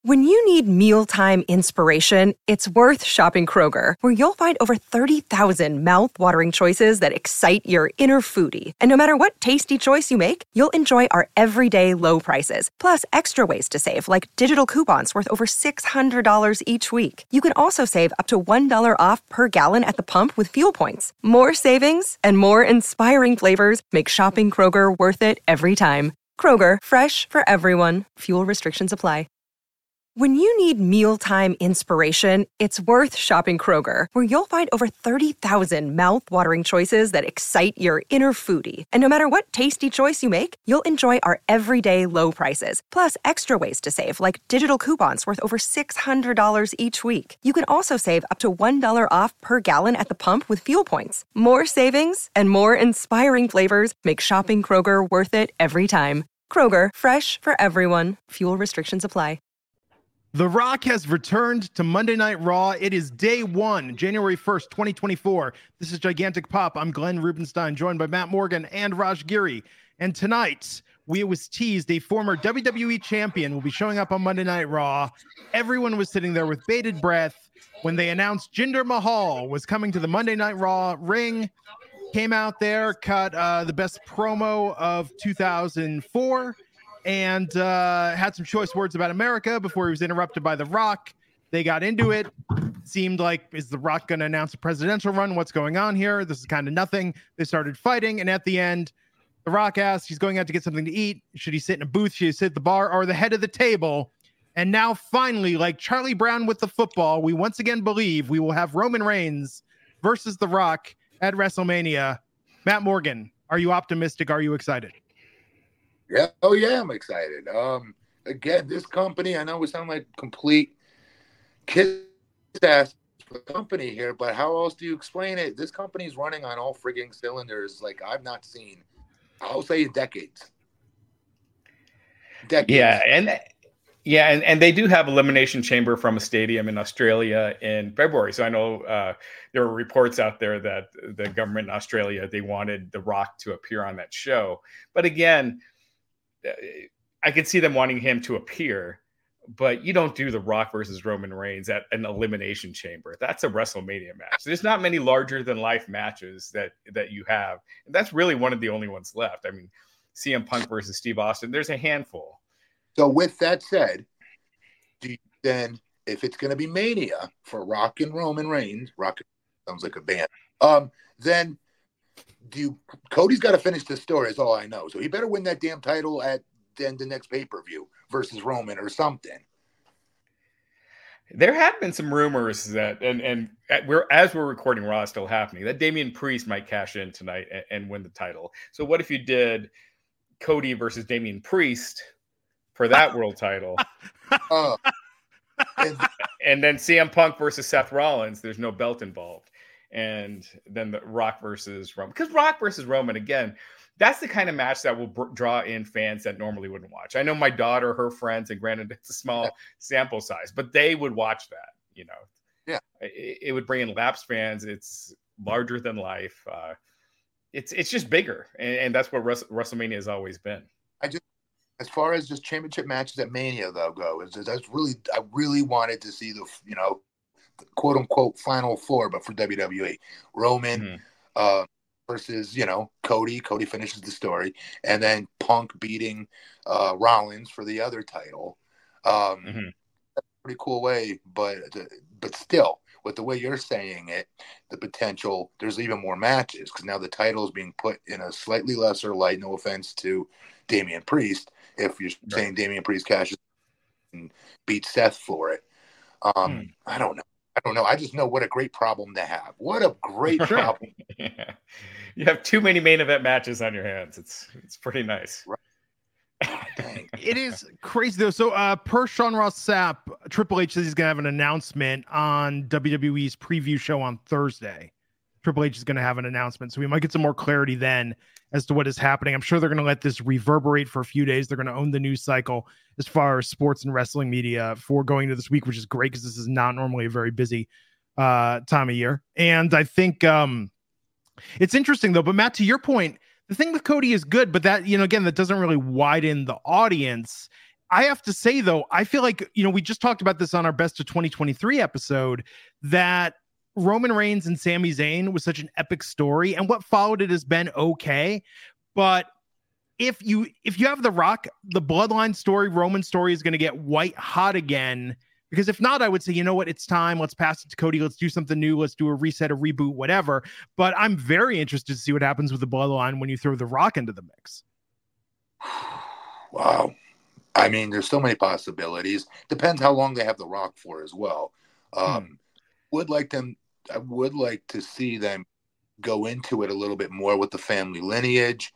When you need mealtime inspiration, it's worth shopping Kroger, where you'll find over 30,000 mouth-watering choices that excite your inner foodie. And no matter what tasty choice you make, you'll enjoy our everyday low prices, plus extra ways to save, like digital coupons worth over $600 each week. You can also save up to $1 off per gallon at the pump with fuel points. More savings and more inspiring flavors make shopping Kroger worth it every time. Kroger, fresh for everyone. Fuel restrictions apply. When you need mealtime inspiration, it's worth shopping Kroger, where you'll find over 30,000 mouth-watering choices that excite your inner foodie. And no matter what tasty choice you make, you'll enjoy our everyday low prices, plus extra ways to save, like digital coupons worth over $600 each week. You can also save up to $1 off per gallon at the pump with fuel points. More savings and more inspiring flavors make shopping Kroger worth it every time. Kroger, fresh for everyone. Fuel restrictions apply. The Rock has returned to Monday Night Raw. It is day one, January 1st, 2024. This is Gigantic Pop. I'm Glenn Rubenstein, joined by Matt Morgan and Raj Giri. And tonight, it was teased a former WWE champion will be showing up on Monday Night Raw. Everyone was sitting there with bated breath when they announced Jinder Mahal was coming to the Monday Night Raw ring. Came out there, cut the best promo of 2004. And had some choice words about America before he was interrupted by The Rock. They got into it. Seemed like, is The Rock going to announce a presidential run? What's going on here? This is kind of nothing. They started fighting. And at the end, The Rock asked, he's going out to get something to eat. Should he sit in a booth? Should he sit at the bar or the head of the table? And now finally, like Charlie Brown with the football, we once again believe we will have Roman Reigns versus The Rock at WrestleMania. Matt Morgan, are you optimistic? Are you excited? Yeah. Oh, yeah, I'm excited. Again, this company, I know we sound like complete kiss-ass company here, but how else do you explain it? This company's running on all frigging cylinders like I've not seen, I'll say, in decades. And they do have Elimination Chamber from a stadium in Australia in February. So I know there were reports out there that the government in Australia, they wanted The Rock to appear on that show. But again, I could see them wanting him to appear, but you don't do The Rock versus Roman Reigns at an Elimination Chamber. That's a WrestleMania match. There's not many larger than life matches that you have. And that's really one of the only ones left. I mean, CM Punk versus Steve Austin, there's a handful. So with that said, do you then, if it's going to be Mania for Rock and Roman Reigns, Rock sounds like a band, then Cody's got to finish the story, is all I know. So he better win that damn title at then the next pay-per-view versus Roman or something. There have been some rumors that, and as we're recording, Raw is still happening, that Damian Priest might cash in tonight and win the title. So what if you did Cody versus Damian Priest for that world title? And then CM Punk versus Seth Rollins, there's no belt involved. And then the Rock versus Roman. Because Rock versus Roman, again, that's the kind of match that will draw in fans that normally wouldn't watch. I know my daughter, her friends, and granted, it's a small sample size, but they would watch that, you know. Yeah. It would bring in lapsed fans. It's larger than life. It's just bigger. And that's what WrestleMania has always been. As far as just championship matches at Mania, though, I really wanted to see the quote unquote Final Four, but for WWE, Roman versus Cody. Cody finishes the story, and then Punk beating Rollins for the other title. That's a pretty cool way, but still, with the way you're saying it, the potential there's even more matches because now the title is being put in a slightly lesser light. No offense to Damian Priest, if you're saying Damian Priest cashes and beats Seth for it. I don't know. I just know what a great problem to have. What a great problem. Yeah. You have too many main event matches on your hands. It's pretty nice. Right. It is crazy though. So per Sean Ross Sapp, Triple H says he's gonna have an announcement on WWE's preview show on Thursday. Triple H is gonna have an announcement, so we might get some more clarity then as to what is happening. I'm sure they're gonna let this reverberate for a few days. They're gonna own the news cycle as far as sports and wrestling media for going into this week, which is great because this is not normally a very busy time of year. And I think it's interesting though. But Matt, to your point, the thing with Cody is good, but that, again, that doesn't really widen the audience. I have to say, though, I feel like, we just talked about this on our Best of 2023 episode, that Roman Reigns and Sami Zayn was such an epic story, and what followed it has been okay. But if you have The Rock, the Bloodline story, Roman story is going to get white hot again. Because if not, I would say, you know what, it's time. Let's pass it to Cody. Let's do something new. Let's do a reset, a reboot, whatever. But I'm very interested to see what happens with the Bloodline when you throw The Rock into the mix. Wow. I mean, there's so many possibilities. Depends how long they have The Rock for as well. I would like to see them go into it a little bit more with the family lineage.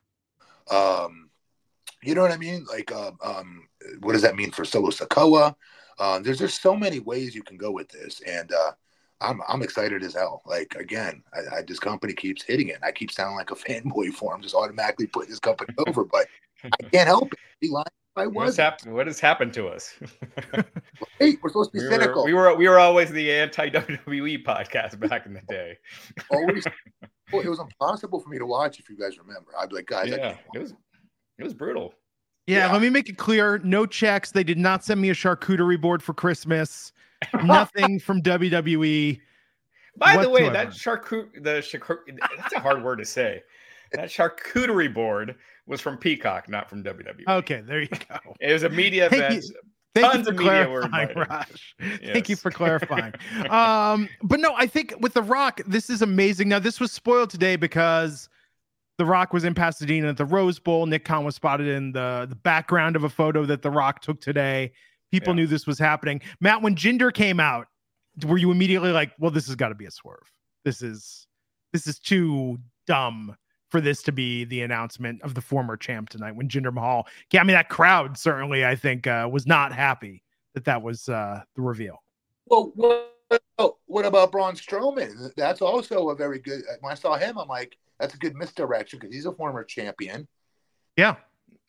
You know what I mean? Like, what does that mean for Solo Sikoa? There's just so many ways you can go with this, and I'm excited as hell. Like, again, this company keeps hitting it. I keep sounding like a fanboy for him, just automatically putting this company over, but I can't help it. Be lying if I was. What has happened to us? Hey, we're supposed to be cynical. We were always the anti-WWE podcast back in the day. Always. Well, it was impossible for me to watch, if you guys remember. I'd be like, guys, yeah, it was brutal. Yeah, let me make it clear. No checks. They did not send me a charcuterie board for Christmas. Nothing from WWE. By the way, that's a hard word to say. That charcuterie board was from Peacock, not from WWE. Okay, there you go. It was a media event. Thank you for clarifying, Raj. Yes. Thank you for clarifying. But no, I think with The Rock, this is amazing. Now, this was spoiled today because The Rock was in Pasadena at the Rose Bowl. Nick Khan was spotted in the background of a photo that The Rock took today. People knew this was happening. Matt, when Jinder came out, were you immediately like, well, this has got to be a swerve? This is too dumb for this to be the announcement of the former champ tonight when Jinder Mahal. Yeah, I mean, that crowd certainly, I think, was not happy that was the reveal. Well, what about Braun Strowman? That's also a very good. When I saw him, I'm like, that's a good misdirection because he's a former champion. Yeah.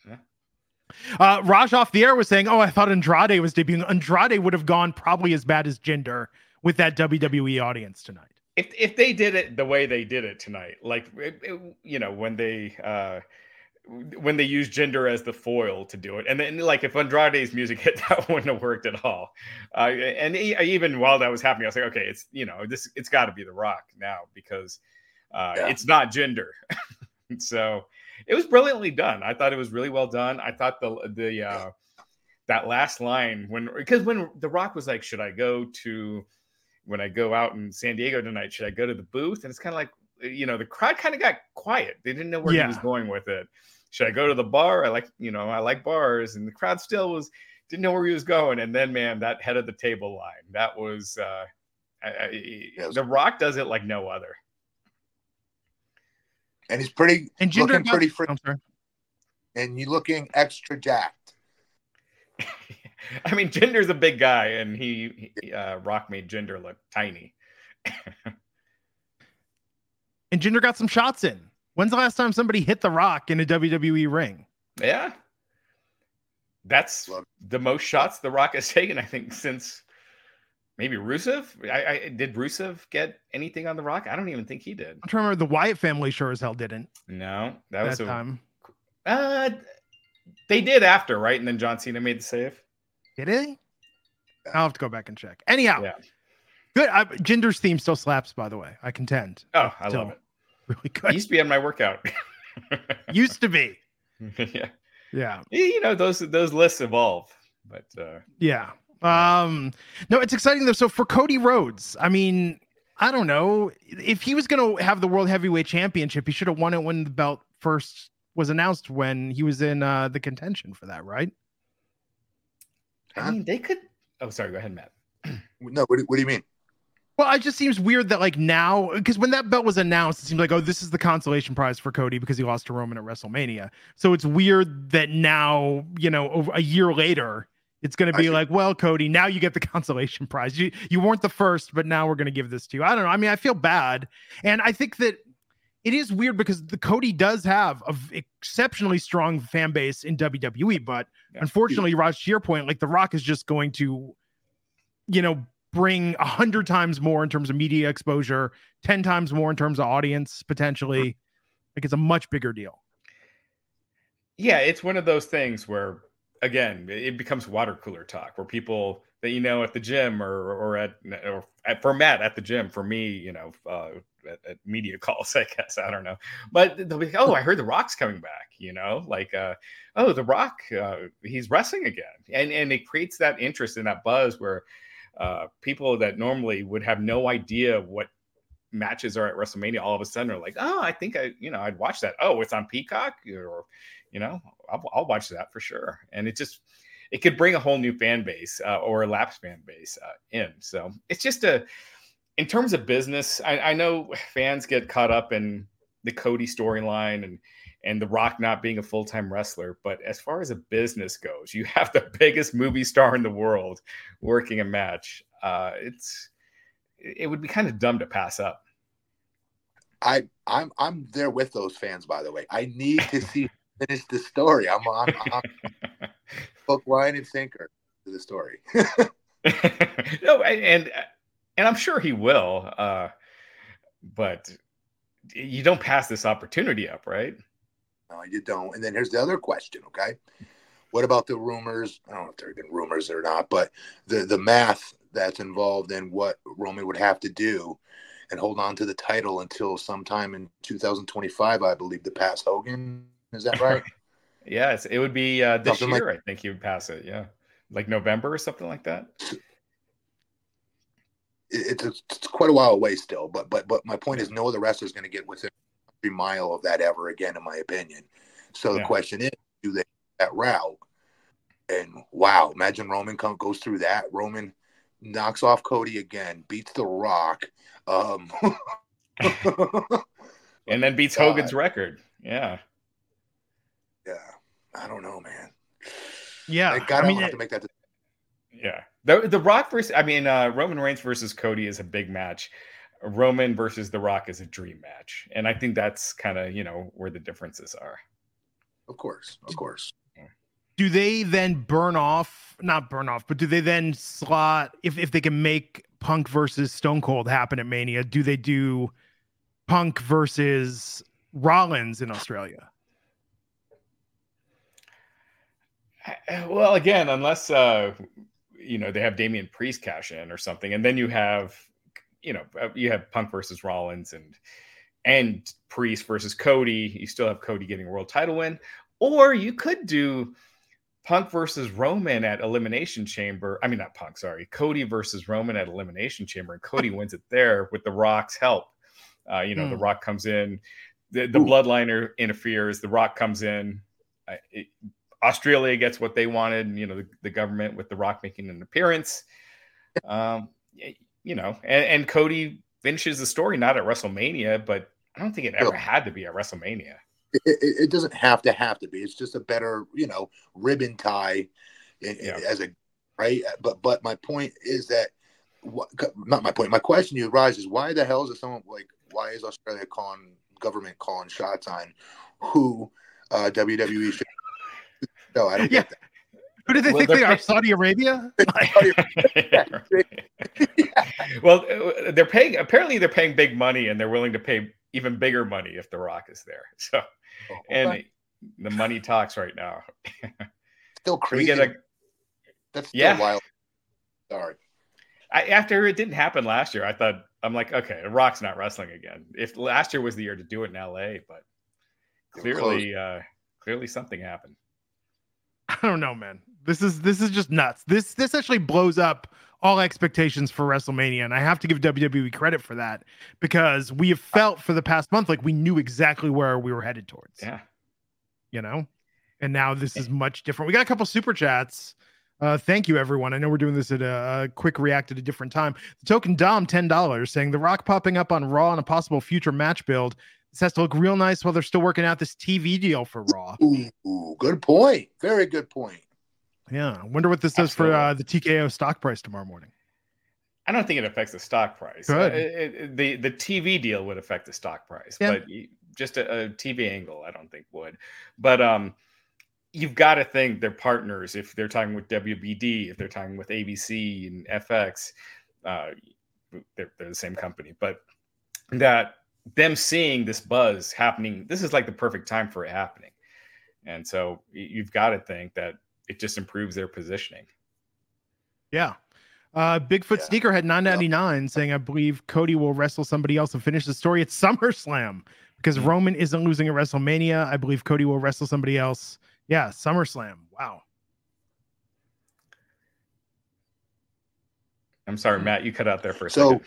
Raj off the air was saying, I thought Andrade was debuting. Andrade would have gone probably as bad as Jinder with that WWE audience tonight. If they did it the way they did it tonight, like, when they used Jinder as the foil to do it, and then like if Andrade's music hit, that wouldn't have worked at all. Even while that was happening, I was like, okay, it's got to be The Rock now because it's not Jinder. So it was brilliantly done. I thought it was really well done. I thought the that last line because when The Rock was like, when I go out in San Diego tonight, should I go to the booth? And it's kind of like, the crowd kind of got quiet. They didn't know where he was going with it. Should I go to the bar? I like bars. And the crowd still didn't know where he was going. And then, man, that head of the table line, that was, The Rock does it like no other. And he's looking pretty free. And you're looking extra jacked. I mean, Jinder's a big guy, and he Rock made Jinder look tiny. And Jinder got some shots in. When's the last time somebody hit The Rock in a WWE ring? Yeah. That's the most shots The Rock has taken, I think, since maybe Rusev. Did Rusev get anything on The Rock? I don't even think he did. I'm trying to remember. The Wyatt family sure as hell didn't. No, that was time. They did after, right? And then John Cena made the save. Did he? I'll have to go back and check. Anyhow, good. Jinder's theme still slaps, by the way. I contend. Oh, I love it. Really good. It used to be on my workout. Used to be. Yeah. Those lists evolve, but yeah. No, it's exciting though. So for Cody Rhodes, I mean, I don't know if he was going to have the World Heavyweight Championship. He should have won it when the belt first was announced, when he was in the contention for that, right? I mean, they could. Oh, sorry. Go ahead, Matt. No, what do you mean? Well, it just seems weird that like now, because when that belt was announced, it seemed like, this is the consolation prize for Cody because he lost to Roman at WrestleMania. So it's weird that now, over a year later, it's going to be like, well, Cody, now you get the consolation prize. You weren't the first, but now we're going to give this to you. I don't know. I mean, I feel bad. And I think that it is weird because the Cody does have an exceptionally strong fan base in WWE, but unfortunately, Raj, to your point, like The Rock is just going to, bring 100 times more in terms of media exposure, 10 times more in terms of audience, potentially. Like it's a much bigger deal. Yeah, it's one of those things where again, it becomes water cooler talk where people that at the gym or for Matt at the gym, for me, at media calls, I guess, I don't know, but they'll be, oh, I heard The Rock's coming back, like, oh, The Rock, he's wrestling again, and it creates that interest and that buzz where people that normally would have no idea what matches are at WrestleMania all of a sudden are like, oh, I think I'd watch that. Oh, it's on Peacock, or I'll watch that for sure. And it could bring a whole new fan base or a lapsed fan base in. So it's just in terms of business, I know fans get caught up in the Cody storyline and The Rock not being a full-time wrestler. But as far as a business goes, you have the biggest movie star in the world working a match. It would be kind of dumb to pass up. I'm there with those fans, by the way. I need to see finish the story. I'm hook, line, and sinker to the story. No, and I'm sure he will. But you don't pass this opportunity up, right? No, you don't. And then here's the other question, okay? What about the rumors? I don't know if there have been rumors or not, but the math that's involved in what Roman would have to do and hold on to the title until sometime in 2025, I believe, to pass Hogan. Is that right? Yes, it would be this Something year. I think he would pass it. Yeah, like November or something like that. It's quite a while away still, but my point is, no other wrestler is going to get within 3 miles of that ever again, in my opinion. So the question is, do they that route? And wow, imagine Roman goes through that. Roman knocks off Cody again, beats The Rock, and then beats Hogan's record. Yeah. I don't know, man. Yeah, I mean, have to make that. Yeah, the Rock versus Roman Reigns versus Cody is a big match. Roman versus The Rock is a dream match, and I think that's kind of where the differences are. Of course. Do they then not burn off, but do they then slot, if they can make Punk versus Stone Cold happen at Mania, do they do Punk versus Rollins in Australia? Well, again, unless they have Damian Priest cash in or something, and then you have Punk versus Rollins and Priest versus Cody. You still have Cody getting a world title win, or you could do Punk versus Roman at Elimination Chamber. I mean, not Punk, sorry. Cody versus Roman at Elimination Chamber, and Cody wins it there with The Rock's help. The Rock comes in, the Bloodline interferes. The Rock comes in. Australia gets what they wanted. The government with The Rock making an appearance. And Cody finishes the story not at WrestleMania, but I don't think it ever had to be at WrestleMania. It doesn't have to be. It's just a better, ribbon tie as a right. But my point is that not my point. My question to you, Raj, is why the hell is it someone why is Australia government calling shots on who WWE should? No, I don't get that. Who do they think they are? Saudi Arabia? Well, apparently they're paying big money, and they're willing to pay even bigger money if The Rock is there. So, and the money talks right now. Still crazy. That's still wild. Sorry. After it didn't happen last year, I'm like, okay, The Rock's not wrestling again. If last year was the year to do it in LA, but clearly something happened. I don't know, man. This is just nuts. This actually blows up all expectations for WrestleMania, and I have to give WWE credit for that, because we have felt for the past month like we knew exactly where we were headed towards. Yeah. And now this is much different. We got a couple super chats. Thank you, everyone. I know we're doing this at a quick react at a different time. The Token Dom, $10, saying The Rock popping up on Raw and a possible future match build. This has to look real nice while they're still working out this TV deal for Raw. Ooh, good point. Very good point. Yeah, I wonder what this does for the TKO stock price tomorrow morning. I don't think it affects the stock price. The TV deal would affect the stock price, but just a TV angle, I don't think would. But you've got to think they're partners. If they're talking with WBD, if they're talking with ABC and FX, they're the same company. But that them seeing this buzz happening, this is like the perfect time for it happening. And so you've got to think that it just improves their positioning. Yeah. Bigfoot Sneaker had 999 saying, I believe Cody will wrestle somebody else and finish the story at SummerSlam because Roman isn't losing at WrestleMania. I believe Cody will wrestle somebody else. Yeah, SummerSlam. Wow. I'm sorry, Matt, you cut out there for a second.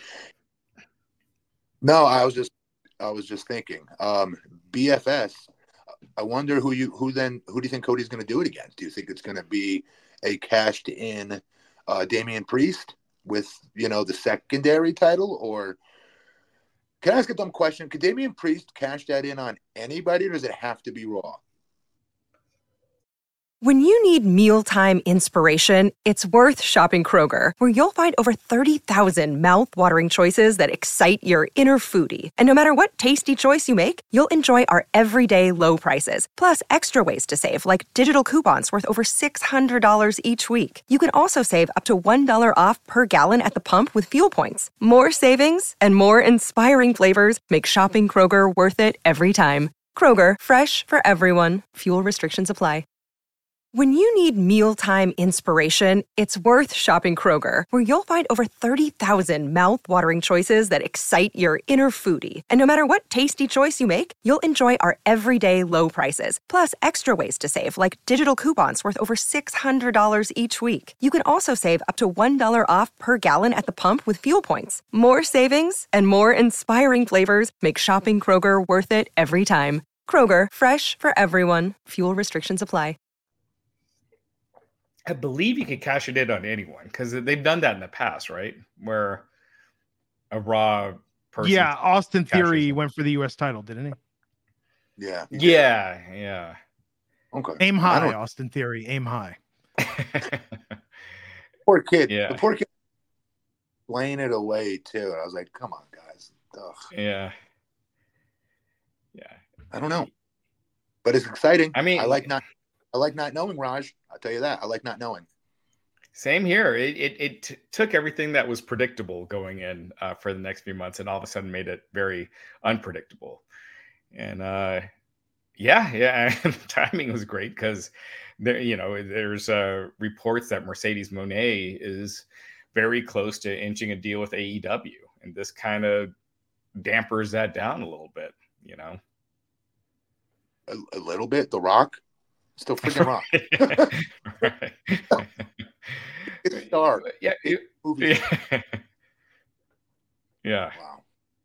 No, I was just thinking. BFS. I wonder who do you think Cody's going to do it against? Do you think it's going to be a cashed in Damian Priest with the secondary title, or can I ask a dumb question? Could Damian Priest cash that in on anybody, or does it have to be Raw? When you need mealtime inspiration, it's worth shopping Kroger, where you'll find over 30,000 mouth-watering choices that excite your inner foodie. And no matter what tasty choice you make, you'll enjoy our everyday low prices, plus extra ways to save, like digital coupons worth over $600 each week. You can also save up to $1 off per gallon at the pump with fuel points. More savings and more inspiring flavors make shopping Kroger worth it every time. Kroger, fresh for everyone. Fuel restrictions apply. When you need mealtime inspiration, it's worth shopping Kroger, where you'll find over 30,000 mouth-watering choices that excite your inner foodie. And no matter what tasty choice you make, you'll enjoy our everyday low prices, plus extra ways to save, like digital coupons worth over $600 each week. You can also save up to $1 off per gallon at the pump with fuel points. More savings and more inspiring flavors make shopping Kroger worth it every time. Kroger, fresh for everyone. Fuel restrictions apply. I believe you could cash it in on anyone because they've done that in the past, right? Where a Raw person. Yeah, Austin Theory went for the U.S. title, didn't he? Yeah. Yeah. Okay. Aim high, Austin Theory. Aim high. Poor kid. Yeah. The poor kid laying it away too. I was like, come on, guys. Ugh. Yeah. I don't know, but it's exciting. I mean, I like not knowing, Raj. I'll tell you that. I like not knowing. Same here. It took everything that was predictable going in for the next few months and all of a sudden made it very unpredictable. And timing was great because there's reports that Mercedes Moné is very close to inching a deal with AEW, and this kind of dampers that down a little bit, A little bit. The Rock. Still freaking Rock. Right. It's a star. Yeah. Yeah. Wow.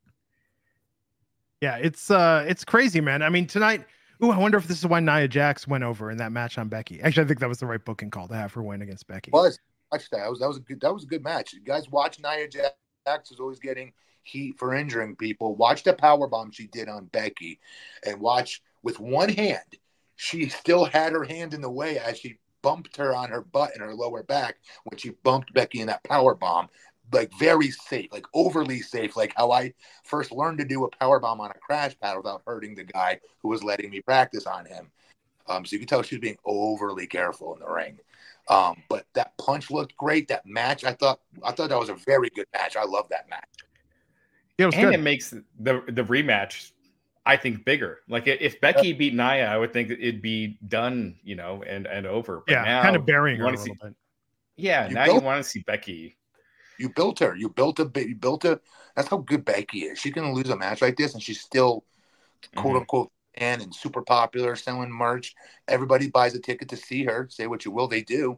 Yeah, it's crazy, man. I mean, tonight, I wonder if this is why Nia Jax went over in that match on Becky. Actually, I think that was the right booking call to have her win against Becky. Watch that. That was a good match. You guys watch Nia Jax is always getting heat for injuring people. Watch the powerbomb she did on Becky, and watch with one hand. She still had her hand in the way as she bumped her on her butt and her lower back when she bumped Becky in that power bomb. Like very safe, like overly safe, like how I first learned to do a power bomb on a crash pad without hurting the guy who was letting me practice on him. So you could tell she was being overly careful in the ring. But that punch looked great. That match, I thought that was a very good match. I love that match. Yeah, it was and good. It makes the rematch, I think, bigger. Like if Becky beat Nia, I would think it'd be done, and over. But now, kind of burying her a little bit. Yeah, now you want to see Becky. You built her. You built a. That's how good Becky is. She can lose a match like this, and she's still, quote unquote, fan and super popular, selling merch. Everybody buys a ticket to see her. Say what you will, they do.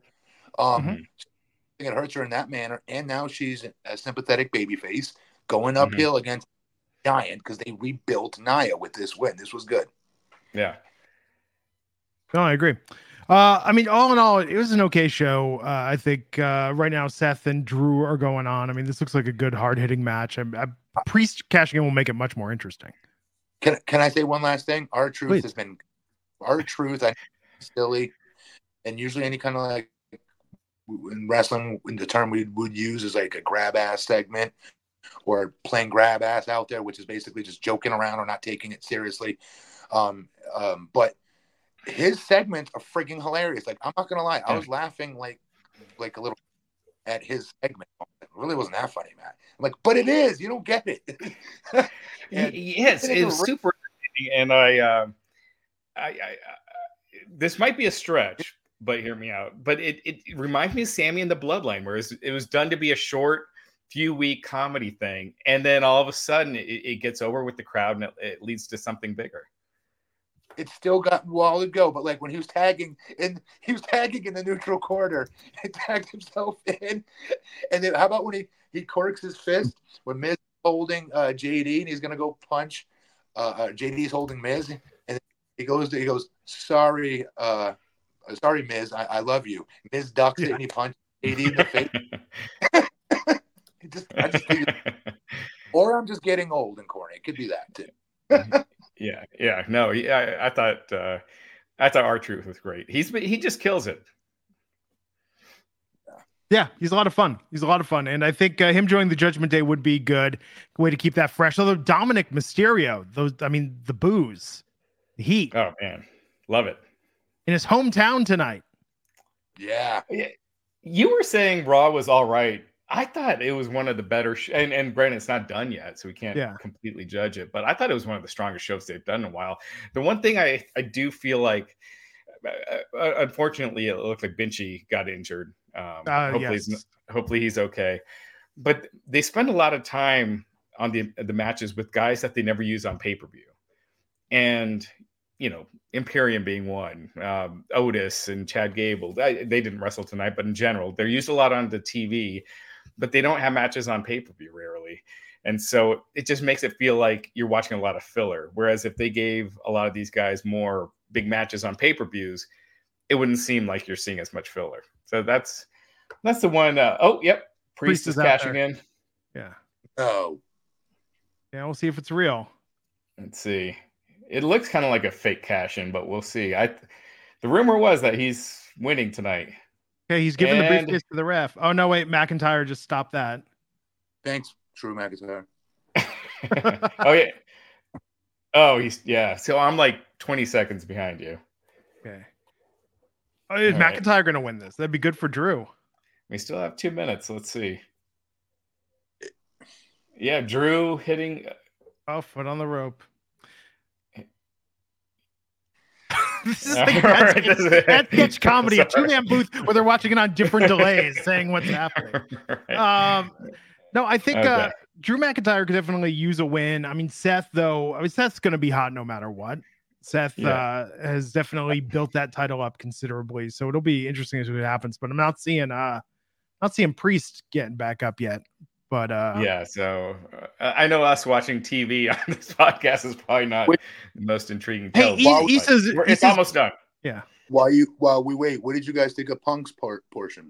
It hurts her in that manner, and now she's a sympathetic babyface going uphill against Giant because they rebuilt Nia with this win. This was good. Yeah. No, I agree. I mean, all in all, it was an okay show. I think right now Seth and Drew are going on. I mean, this looks like a good, hard-hitting match. Priest cashing in will make it much more interesting. Can I say one last thing? R-Truth has been R-Truth. I know it's silly, and usually any kind of like in wrestling, the term we would use is like a grab ass segment. Or playing grab ass out there, which is basically just joking around or not taking it seriously. But his segments are freaking hilarious. Like, I'm not gonna lie, I was laughing like a little at his segment. It really wasn't that funny, man. I'm like, but it is. You don't get it. Yes, it's super. And I this might be a stretch, but hear me out. But it reminds me of Sammy and the Bloodline, where it was done to be a short, few week comedy thing, and then all of a sudden it gets over with the crowd, and it leads to something bigger. It's still got a while to go, but like when he was tagging in the neutral corner, he tagged himself in, and then how about when he corks his fist when Miz is holding JD and he's gonna go punch JD's holding Miz, and he goes sorry Miz, I love you. Miz ducks it and he punches JD in the face. I just think or I'm just getting old and corny. It could be that too. Yeah. No, I thought R-Truth was great. He just kills it. Yeah, he's a lot of fun. And I think him joining the Judgment Day would be good way to keep that fresh. Although Dominic Mysterio, the booze, the heat. Oh man, love it. In his hometown tonight. Yeah. You were saying Raw was all right. I thought it was one of the better, and granted, it's not done yet, so we can't completely judge it. But I thought it was one of the strongest shows they've done in a while. The one thing I do feel like, unfortunately, it looked like Vinci got injured. Hopefully he's okay. But they spend a lot of time on the matches with guys that they never use on pay-per-view, and Imperium being one, Otis and Chad Gable. They didn't wrestle tonight, but in general, they're used a lot on the TV. But they don't have matches on pay-per-view rarely. And so it just makes it feel like you're watching a lot of filler. Whereas if they gave a lot of these guys more big matches on pay-per-views, it wouldn't seem like you're seeing as much filler. So that's the one. Priest is cashing in. Yeah. Oh. Yeah, we'll see if it's real. Let's see. It looks kind of like a fake cash in, but we'll see. The rumor was that he's winning tonight. Okay, he's giving the briefcase to the ref. Oh, no, wait. McIntyre just stopped that. Thanks, Drew McIntyre. Oh, yeah. Oh, so I'm like 20 seconds behind you. Okay. Oh, is McIntyre going to win this? That'd be good for Drew. We still have 2 minutes. Let's see. Yeah, Drew hitting. Oh, foot on the rope. This is like that sketch comedy, a two-man booth where they're watching it on different delays, saying what's happening. No, I think Drew McIntyre could definitely use a win. I mean, Seth's going to be hot no matter what. Seth has definitely built that title up considerably, so it'll be interesting as what happens. But I'm not seeing Priest getting back up yet. But so I know us watching TV on this podcast is probably not the most intriguing. Hey, he says it's almost done. Yeah. While we wait, what did you guys think of Punk's portion?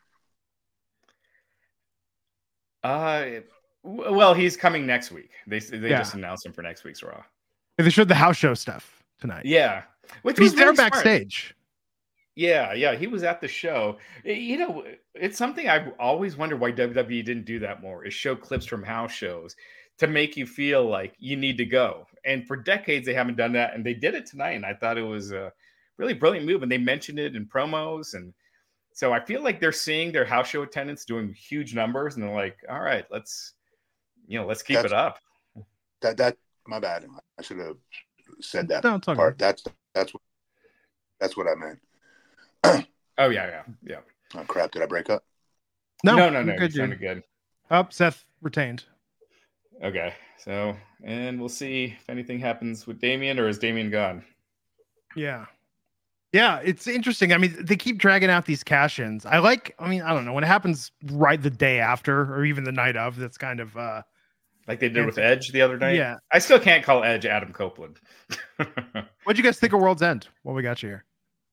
Well, he's coming next week. They just announced him for next week's Raw. They showed the house show stuff tonight. Yeah, he's there backstage. Yeah, he was at the show. It's something I've always wondered why WWE didn't do that more, is show clips from house shows to make you feel like you need to go. And for decades, they haven't done that, and they did it tonight, and I thought it was a really brilliant move, and they mentioned it in promos, and so I feel like they're seeing their house show attendants doing huge numbers, and they're like, all right, let's keep it up. That my bad. I should have said that part. That's what I meant. Oh yeah. Oh crap! Did I break up? No. Good, sounded good. Seth retained. Okay, so and we'll see if anything happens with Damian, or is Damian gone? Yeah, it's interesting. I mean, they keep dragging out these cash-ins. I don't know when it happens right the day after, or even the night of. That's kind of like they did with Edge the other night. Yeah, I still can't call Edge Adam Copeland. What'd you guys think of World's End? What we got you here?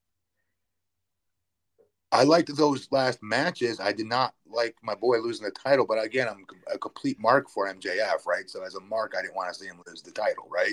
I liked those last matches. I did not like my boy losing the title, but again, I'm a complete mark for MJF, right? So as a mark, I didn't want to see him lose the title, right?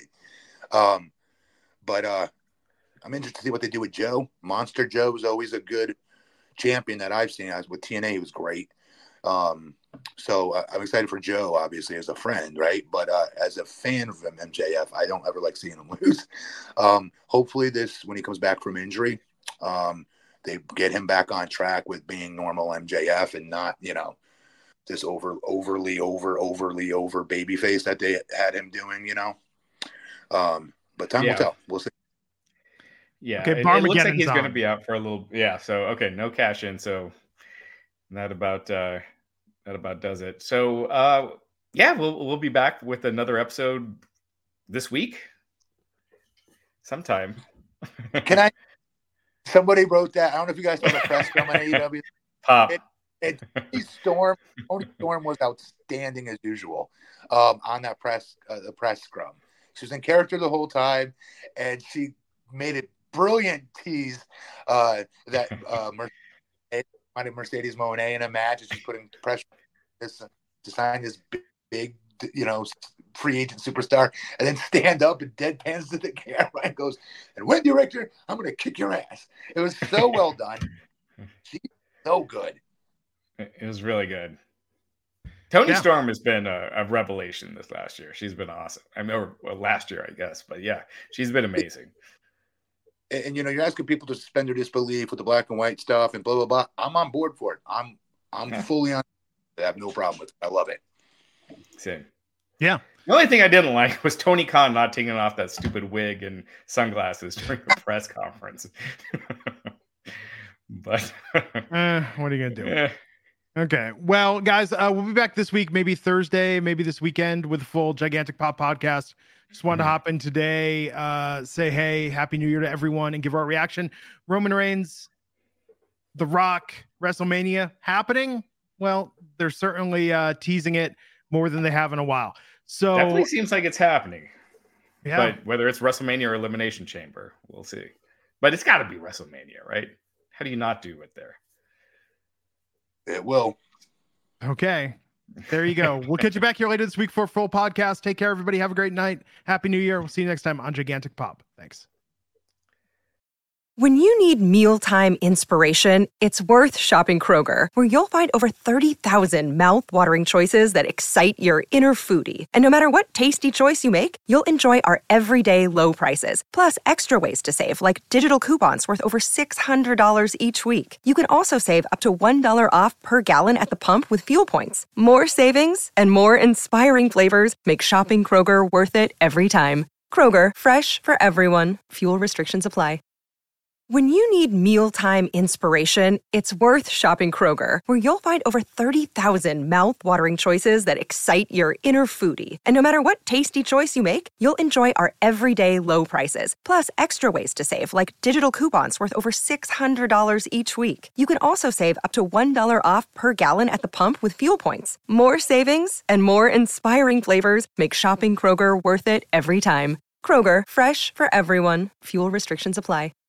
But I'm interested to see what they do with Joe. Monster Joe is always a good champion that I've seen. With TNA, he was great. So I'm excited for Joe, obviously, as a friend, right? But as a fan of MJF, I don't ever like seeing him lose. Hopefully when he comes back from injury, they get him back on track with being normal MJF and not, this overly over baby face that they had him doing, But time will tell. We'll see. Yeah, Okay, it looks like Barmageddon's he's going to on. be out for a little. Yeah, so okay, no cash in. So that about does it. So yeah, we'll be back with another episode this week, sometime. Somebody wrote that. I don't know if you guys saw the press scrum on AEW. Pop. Toni Storm was outstanding as usual on that the press scrum. She was in character the whole time, and she made it brilliant tease that Mercedes Moné in a match, and she's putting pressure to sign this big, free agent superstar, and then stand up and deadpans to the camera and goes, "And Wendy Richter, I'm going to kick your ass." It was so well done. She's so good. It was really good. Toni Storm has been a revelation this last year. She's been awesome. I mean, or last year, I guess, but yeah, she's been amazing. And you're asking people to suspend their disbelief with the black and white stuff and blah blah blah. I'm on board for it. I'm fully on. I have no problem with it. I love it. Same. Yeah. The only thing I didn't like was Tony Khan not taking off that stupid wig and sunglasses during the press conference. But what are you gonna do? Okay. Well, guys, we'll be back this week, maybe Thursday, maybe this weekend with a full Gigantic Pop podcast. Just wanted to hop in today, say, hey, Happy New Year to everyone and give our reaction. Roman Reigns, The Rock, WrestleMania happening. Well, they're certainly teasing it more than they have in a while. So definitely seems like it's happening. Yeah. But whether it's WrestleMania or Elimination Chamber, we'll see. But it's got to be WrestleMania, right? How do you not do it there? It will. Okay. There you go. We'll catch you back here later this week for a full podcast. Take care, everybody. Have a great night. Happy New Year. We'll see you next time on Gigantic Pop. Thanks. When you need mealtime inspiration, it's worth shopping Kroger, where you'll find over 30,000 mouth-watering choices that excite your inner foodie. And no matter what tasty choice you make, you'll enjoy our everyday low prices, plus extra ways to save, like digital coupons worth over $600 each week. You can also save up to $1 off per gallon at the pump with fuel points. More savings and more inspiring flavors make shopping Kroger worth it every time. Kroger, fresh for everyone. Fuel restrictions apply. When you need mealtime inspiration, it's worth shopping Kroger, where you'll find over 30,000 mouth-watering choices that excite your inner foodie. And no matter what tasty choice you make, you'll enjoy our everyday low prices, plus extra ways to save, like digital coupons worth over $600 each week. You can also save up to $1 off per gallon at the pump with fuel points. More savings and more inspiring flavors make shopping Kroger worth it every time. Kroger, fresh for everyone. Fuel restrictions apply.